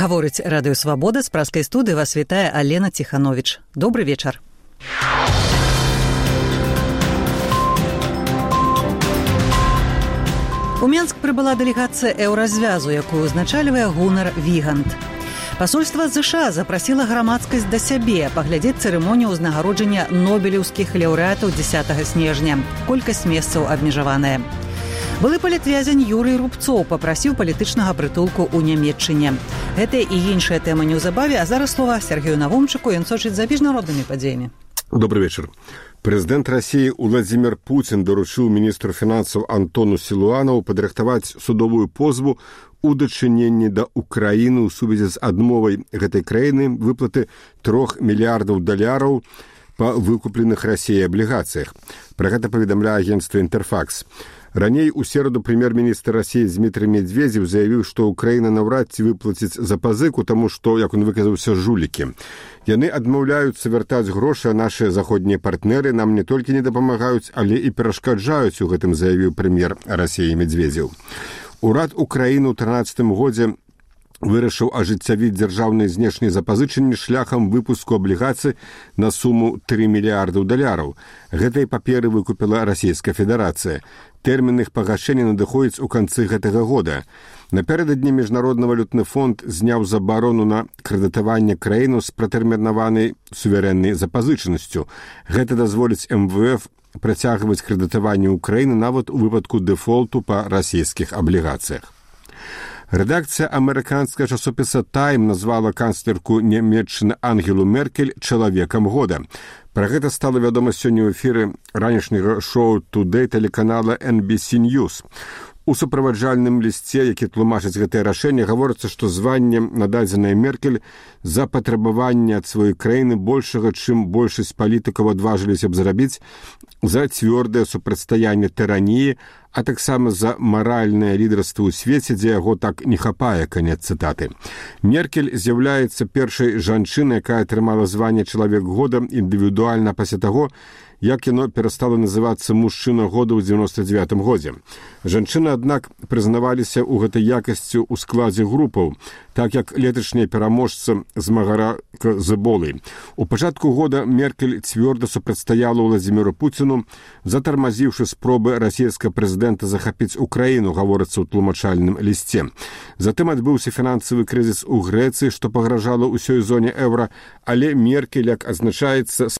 Гаворыць Радыё Свабода, з праскай студыі вас вітае Алена Ціхановіч. Добры вечар. У Менск прыбыла дэлегацыя еўразвязу, якую узначальвае Гунар Вігант. Пасольства США запрасіла грамадскасць да сябе паглядзець цырымонію ўзнагароджання нобелеўскіх лаўрэатаў 10 снежня. Колькасць месцаў абмежаваная. Былы палітвязень Юрый Рубцоў папрасіў палітычнага прытулку ў Нямецчыне. Гэтая і іншая тэма неўзабаве, а зараз слова Сергею Навумчыку, ён сочыць за міжнароднымі падзеямі. Добрый вечер. Прэзідэнт Расіі Владзімір Пуцін даручыў міністру фінансаў Антону Сілуанаву падрыхтаваць судовую позву у дачыненні да Украіны ў сувязі з адмовай гэтай краіны выплаты $3 мільярдаў па выкупленых Расіяй аблігацыях. Пра гэта паведамляе агенцтва «Інтэрфакс». Раней у сераду прэм'ер-міністр Расіі Дмітрый Медведзеў заявіў, што Украіна наўрад ці выплаціць запазыку, таму што, як он выказаўся, жулікі. Яны адмаўляюцца вяртаць грошы, а нашыя заходнія партнеры нам не толькі не дапамагаюць, але і перашкаджаюць у гэтым, заявіў прэм'ер Расіі Медведзеў. Урад Украіны ў 2013 годзе вырашыў ажыццявіць дзяржаўныя знешнія запазычанні шляхам выпуску аблігацый на суму $3 мільярдаў. Гэтыя паперы выкупіла Расійская Федэрацыя. Тэрмін іх пагашэння надыходзіць у канцы гэтага года. Напярэдадні Міжнародны валютны фонд зняў забарону на крэдытаванне краіну з пратэрмінаванай суверэннай запазычанасцю. Гэта дазволіць МВФ працягваць крэдытаванне Украіны нават у выпадку дэфолту па расійскіх аблігацыях. Рэдакцыя амерыканскага часопіса «Тайм» назвала канцлерку Нямецчыны Ангелу Меркель чалавекам года. Пра гэта стала вядома сёння ў эфіры ранішняга шоу «Today» тэлеканала NBC News. У суправаджальным лісце, які тлумачыць гэтае рашэнне, гаворыцца, што званне нададзенае Меркель за патрабаванне ад сваёй краіны большага, чым большасць палітыкаў адважыліся б зрабіць, за цвёрдае супрацьстаянне тыраніі, а таксама за маральнае лідарства ў свеце, дзе яго так не хапае, канец цытаты. Меркель з'яўляецца першай жанчынай, якая атрымала званне чалавек года індывідуальна пасля таго, як яно перастала называцца мужчына года ў 99 годзе. Жанчыны, аднак, прызнаваліся ў гэтай якасці ў складзе групаў, так як леташняя пераможца змагарака з эболай. У пачатку года Меркель цвёрда супрацьстаяла Владзіміру Пуціну, затармазіўшы спробы расійскага прэзідэнта захапіць Украіну, гаворыцца ў тлумачальным лісце. Затым адбыўся фінансавы крызіс у Грэцыі, што пагражала ўсёй зоне еўра, але Меркель, як адзначаецца,